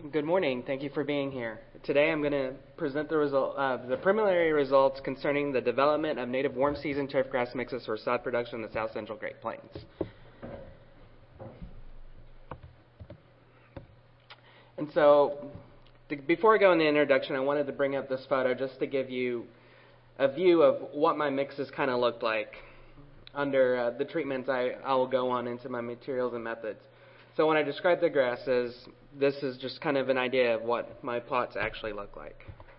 Good morning. Thank you for being here. Today I'm going to present the preliminary results concerning the development of native warm season turfgrass mixes for sod production in the South Central Great Plains. And so, before I go in the introduction, I wanted to bring up this photo just to give you a view of what my mixes kind of looked like under the treatments I will go on into my materials and methods. So when I describe the grasses, this is just kind of an idea of what my plots actually look like.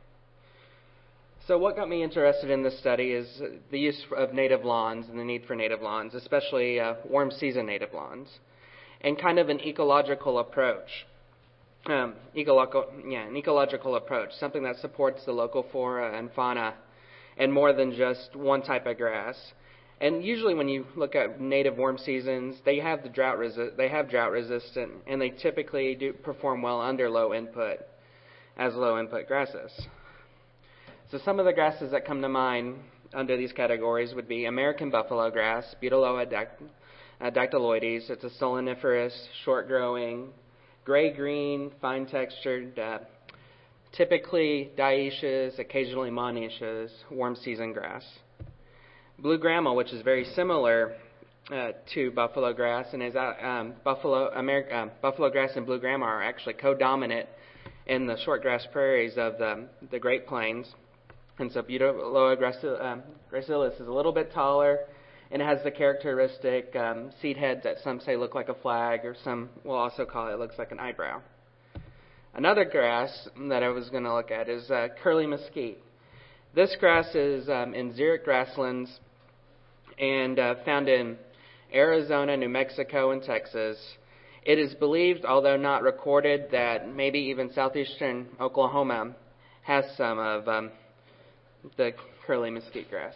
So what got me interested in this study is the use of native lawns and the need for native lawns, especially warm season native lawns, and kind of an ecological approach. An ecological approach, something that supports the local flora and fauna and more than just one type of grass. And usually when you look at native warm seasons, they have drought resistant, and they typically do perform well under low input grasses. So some of the grasses that come to mind under these categories would be American buffalo grass, Butylloa dactyloides. It's a solaniferous, short-growing, gray-green, fine-textured, typically dioecious, occasionally monoecious, warm season grass. Blue grama, which is very similar to buffalo grass, and is buffalo grass and blue grama are actually co-dominant in the shortgrass prairies of the Great Plains. And so Butylloa gracilis is a little bit taller, and it has the characteristic seed heads that some say look like a flag, or some will also call it looks like an eyebrow. Another grass that I was going to look at is curly mesquite. This grass is in xeric grasslands and found in Arizona, New Mexico, and Texas. It is believed, although not recorded, that maybe even southeastern Oklahoma has some of the curly mesquite grass.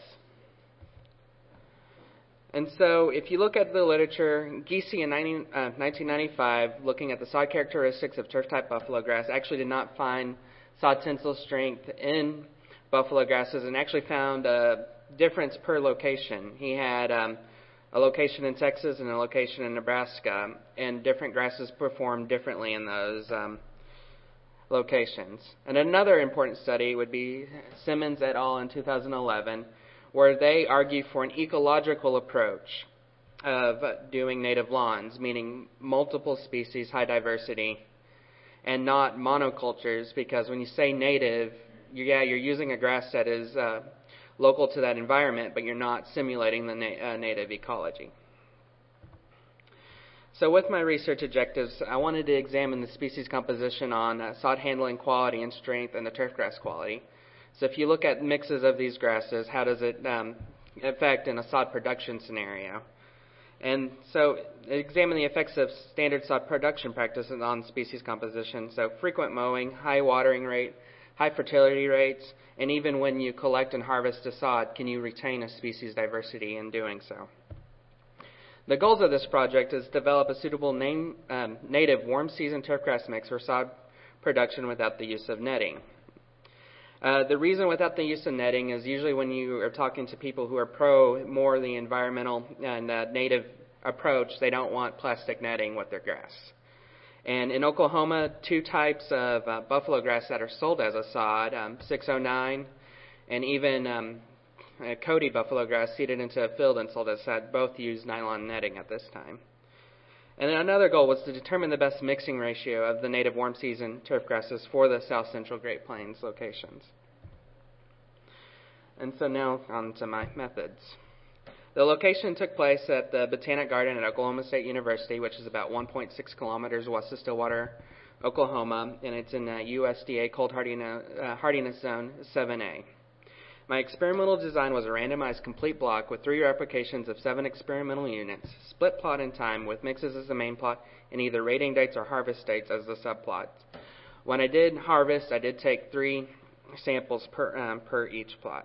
And so if you look at the literature, Giese in 1995, looking at the sod characteristics of turf-type buffalo grass, actually did not find sod tensile strength in buffalo grasses and actually found a difference per location. He had a location in Texas and a location in Nebraska, and different grasses performed differently in those locations. And another important study would be Simmons et al. In 2011, where they argue for an ecological approach of doing native lawns, meaning multiple species, high diversity, and not monocultures, because when you say native, you're using a grass that is local to that environment, but you're not simulating the native ecology. So with my research objectives, I wanted to examine the species composition on sod handling quality and strength and the turfgrass quality. So if you look at mixes of these grasses, how does it affect in a sod production scenario? And so examine the effects of standard sod production practices on species composition. So frequent mowing, high watering rate, high fertility rates, and even when you collect and harvest a sod, can you retain a species diversity in doing so? The goals of this project is to develop a suitable native warm season turfgrass mix for sod production without the use of netting. The reason without the use of netting is usually when you are talking to people who are pro more the environmental and native approach, they don't want plastic netting with their grass. And in Oklahoma, two types of buffalo grass that are sold as a sod, 609 and even Cody buffalo grass seeded into a field and sold as a sod, both use nylon netting at this time. And then another goal was to determine the best mixing ratio of the native warm season turf grasses for the South Central Great Plains locations. And so now on to my methods. The location took place at the Botanic Garden at Oklahoma State University, which is about 1.6 kilometers west of Stillwater, Oklahoma, and it's in USDA Cold Hardiness Zone 7A. My experimental design was a randomized complete block with 3 replications of 7 experimental units, split plot in time with mixes as the main plot and either rating dates or harvest dates as the subplots. When I did harvest, I did take 3 samples per each plot.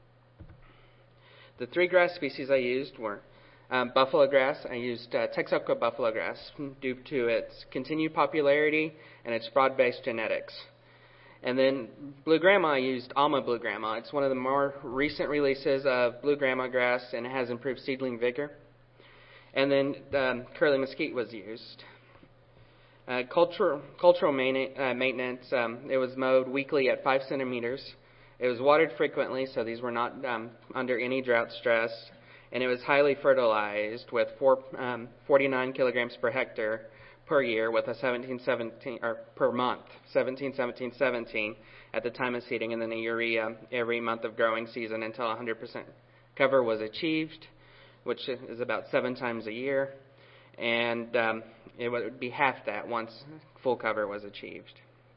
The 3 grass species I used were buffalo grass. I used Texoco buffalo grass due to its continued popularity and its broad-based genetics. And then blue grama, I used Alma blue grama. It's one of the more recent releases of blue grama grass, and it has improved seedling vigor. And then curly mesquite was used. Cultural maintenance, it was mowed weekly at 5 centimeters. It was watered frequently, so these were not under any drought stress. And it was highly fertilized with 49 kilograms per hectare per year with a 17-17, or per month, 17-17-17 at the time of seeding, and then a urea every month of growing season until 100% cover was achieved, which is about 7 times a year. And it would be half that once full cover was achieved.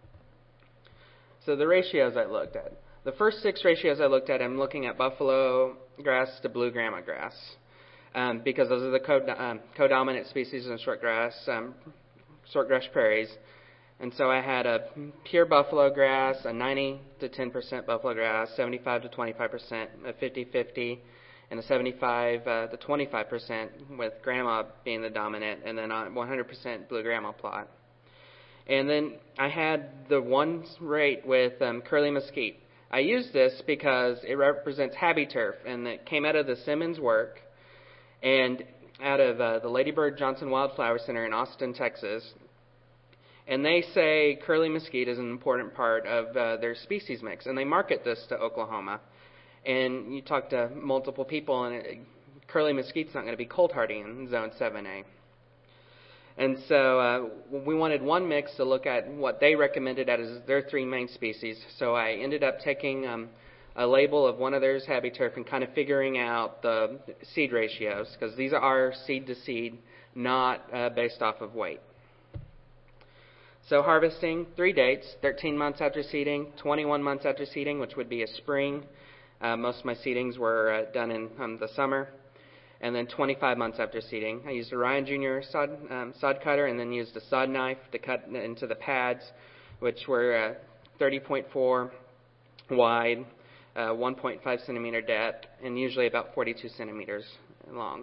So the ratios I looked at. The first 6 ratios I looked at, I'm looking at buffalo grass to blue grama grass, because those are the codominant species in shortgrass prairies. And so I had a pure buffalo grass, a 90 to 10% buffalo grass, 75 to 25%, a 50-50, and a 75 to 25% with grama being the dominant, and then a 100% blue grama plot. And then I had the one rate with curly mesquite. I used this because it represents HabiTurf, and it came out of the Simmons work and out of the Lady Bird Johnson Wildflower Center in Austin, Texas. And they say curly mesquite is an important part of their species mix, and they market this to Oklahoma. And you talk to multiple people, and curly mesquite's not going to be cold hardy in Zone 7A. And so we wanted one mix to look at what they recommended as their 3 main species. So I ended up taking a label of one of theirs, HabiTurf, and kind of figuring out the seed ratios, because these are seed to seed, not based off of weight. So harvesting, 3 dates, 13 months after seeding, 21 months after seeding, which would be a spring. Most of my seedings were done in the summer. And then 25 months after seeding. I used a Ryan Jr. sod cutter, and then used a sod knife to cut into the pads, which were 30.4 wide, 1.5 centimeter depth, and usually about 42 centimeters long.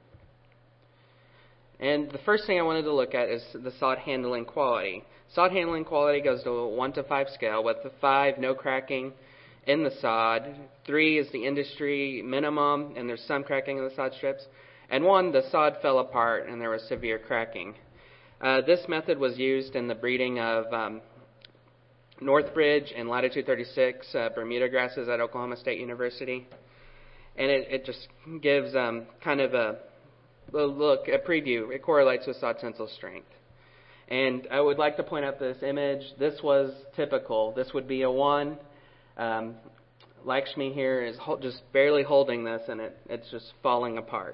And the first thing I wanted to look at is the sod handling quality. Sod handling quality goes to a 1 to 5 scale, with the 5 no cracking in the sod, 3 is the industry minimum, and there's some cracking in the sod strips, and 1, the sod fell apart and there was severe cracking. This method was used in the breeding of Northbridge and Latitude 36 Bermuda grasses at Oklahoma State University, and it just gives kind of a look, a preview. It correlates with sod tensile strength. And I would like to point out this image. This was typical. This would be a 1. Lakshmi here is just barely holding this, and it's just falling apart.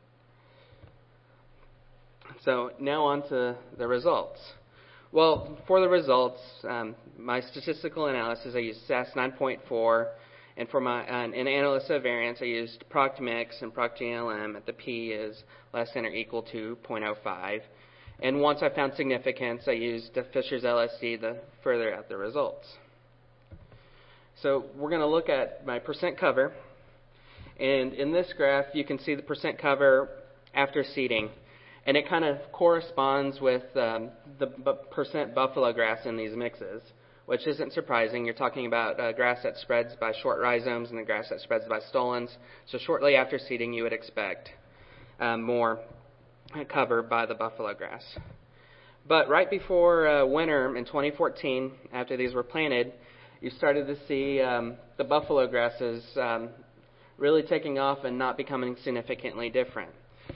So now on to the results. Well, for the results, my statistical analysis, I used SAS 9.4, and for my in analysis of variance, I used ProctMix and ProctGLM at the P is less than or equal to 0.05. And once I found significance, I used Fisher's LSD to further out the results. So we're going to look at my percent cover. And in this graph, you can see the percent cover after seeding. And it kind of corresponds with the percent buffalo grass in these mixes, which isn't surprising. You're talking about grass that spreads by short rhizomes and the grass that spreads by stolons. So shortly after seeding, you would expect more cover by the buffalo grass. But right before winter in 2014, after these were planted, you started to see the buffalo grasses really taking off and not becoming significantly different.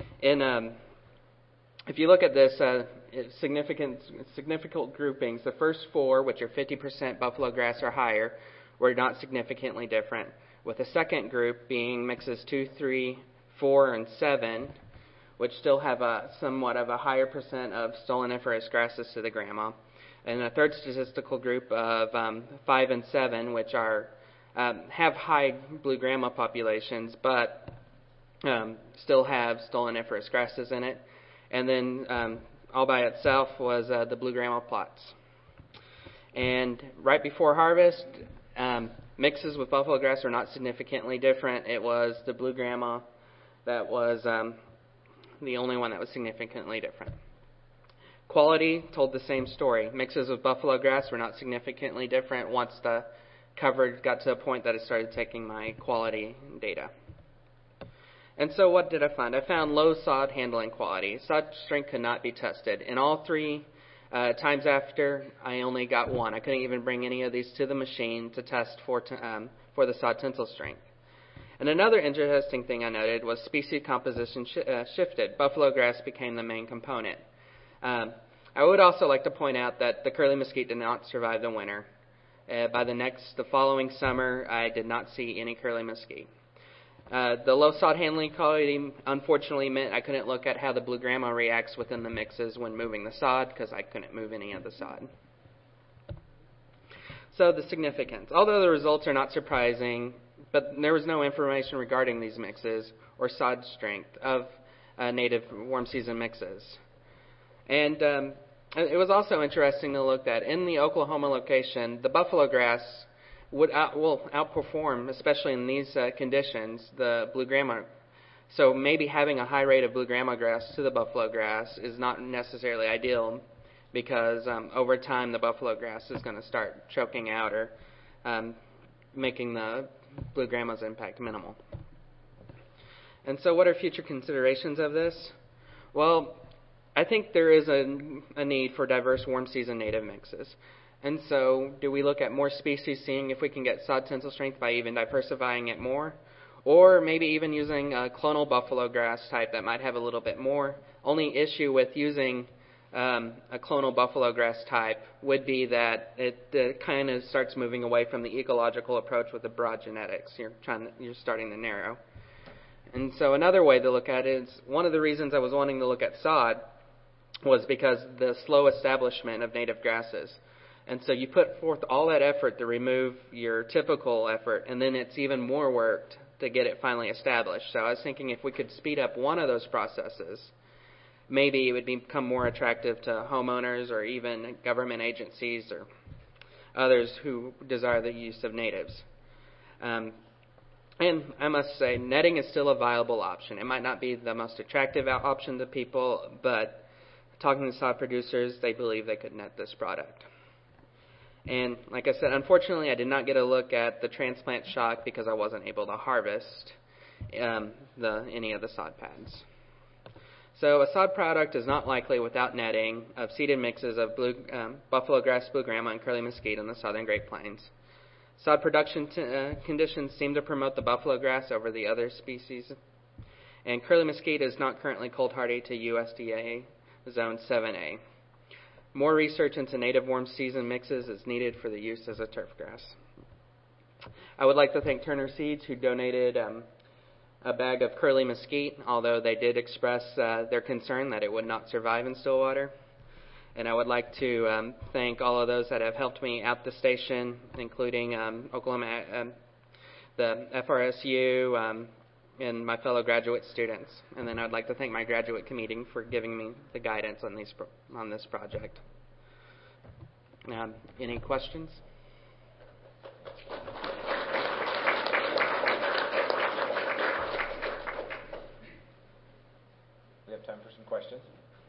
If you look at this, significant groupings, the first 4, which are 50% buffalo grass or higher, were not significantly different, with the second group being mixes 2, 3, 4, and 7, which still have somewhat of a higher percent of stoloniferous grasses to the grama. And a third statistical group of 5 and 7, which are have high blue grama populations, but still have stoloniferous grasses in it. And then all by itself was the blue grama plots. And right before harvest, mixes with buffalo grass are not significantly different. It was the blue grama that was the only one that was significantly different. Quality told the same story. Mixes with buffalo grass were not significantly different once the cover got to a point that I started taking my quality data. And so what did I find? I found low sod handling quality. Sod strength could not be tested. In all 3 Times after, I only got one. I couldn't even bring any of these to the machine to test for the sod tensile strength. And another interesting thing I noted was species composition shifted. Buffalo grass became the main component. I would also like to point out that the curly mesquite did not survive the winter. The following summer, I did not see any curly mesquite. The low sod handling quality unfortunately meant I couldn't look at how the blue grandma reacts within the mixes when moving the sod because I couldn't move any of the sod. So the significance. Although the results are not surprising, but there was no information regarding these mixes or sod strength of native warm season mixes. And it was also interesting to look at in the Oklahoma location, the buffalo grass will outperform, especially in these conditions, the blue grandma. So maybe having a high rate of blue grandma grass to the buffalo grass is not necessarily ideal because over time the buffalo grass is going to start choking out or making the blue grandma's impact minimal. And so what are future considerations of this? Well, I think there is a need for diverse warm season native mixes. And so do we look at more species, seeing if we can get sod tensile strength by even diversifying it more? Or maybe even using a clonal buffalo grass type that might have a little bit more. Only issue with using a clonal buffalo grass type would be that it kind of starts moving away from the ecological approach with the broad genetics. You're starting to narrow. And so another way to look at it is one of the reasons I was wanting to look at sod was because the slow establishment of native grasses. And so you put forth all that effort to remove your typical effort, and then it's even more work to get it finally established. So I was thinking if we could speed up one of those processes, maybe it would become more attractive to homeowners or even government agencies or others who desire the use of natives. And I must say, netting is still a viable option. It might not be the most attractive option to people, but talking to sod producers, they believe they could net this product. And like I said, unfortunately, I did not get a look at the transplant shock because I wasn't able to harvest any of the sod pads. So a sod product is not likely without netting of seeded mixes of buffalo grass, blue grandma, and curly mesquite in the southern Great Plains. Sod production conditions seem to promote the buffalo grass over the other species. And curly mesquite is not currently cold hardy to USDA Zone 7A. More research into native warm season mixes is needed for the use as a turf grass. I would like to thank Turner Seeds, who donated a bag of curly mesquite, although they did express their concern that it would not survive in Stillwater. And I would like to thank all of those that have helped me at the station, including Oklahoma, the FRSU, and my fellow graduate students. And then I'd like to thank my graduate committee for giving me the guidance on this project. Any questions? We have time for some questions.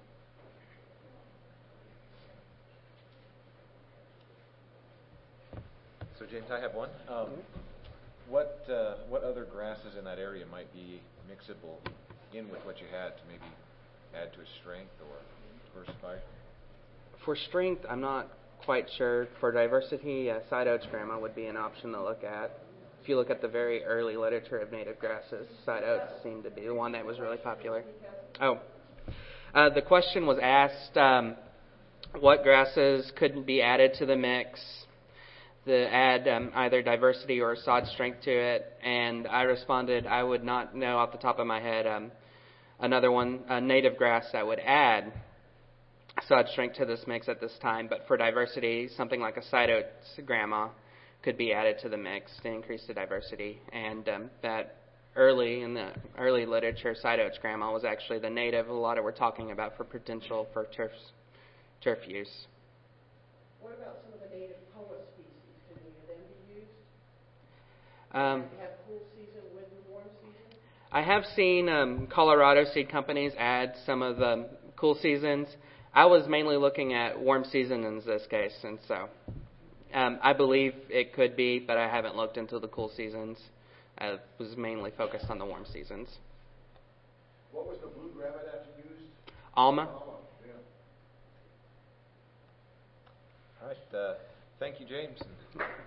So James, I have one. What other grasses in that area might be mixable in with what you had to maybe add to its strength or diversify? For strength, I'm not quite sure. For diversity, side oats grandma would be an option to look at. If you look at the very early literature of native grasses, side oats seemed to be the one that was really popular. The question was asked what grasses could be added to the mix to add either diversity or sod strength to it, and I responded I would not know off the top of my head another one, a native grass that would add sod strength to this mix at this time, but for diversity, something like a side oats grandma could be added to the mix to increase the diversity, and that in the early literature, side oats grandma was actually the native a lot of we're talking about for potential for turf use. What about some of the native poa species? Can any of them be used? Have cool season with the warm season? I have seen Colorado seed companies add some of the cool seasons. I was mainly looking at warm season in this case, and so I believe it could be, but I haven't looked into the cool seasons. I was mainly focused on the warm seasons. What was the blue grandma that you used? Alma. Yeah. All right. Thank you, James. And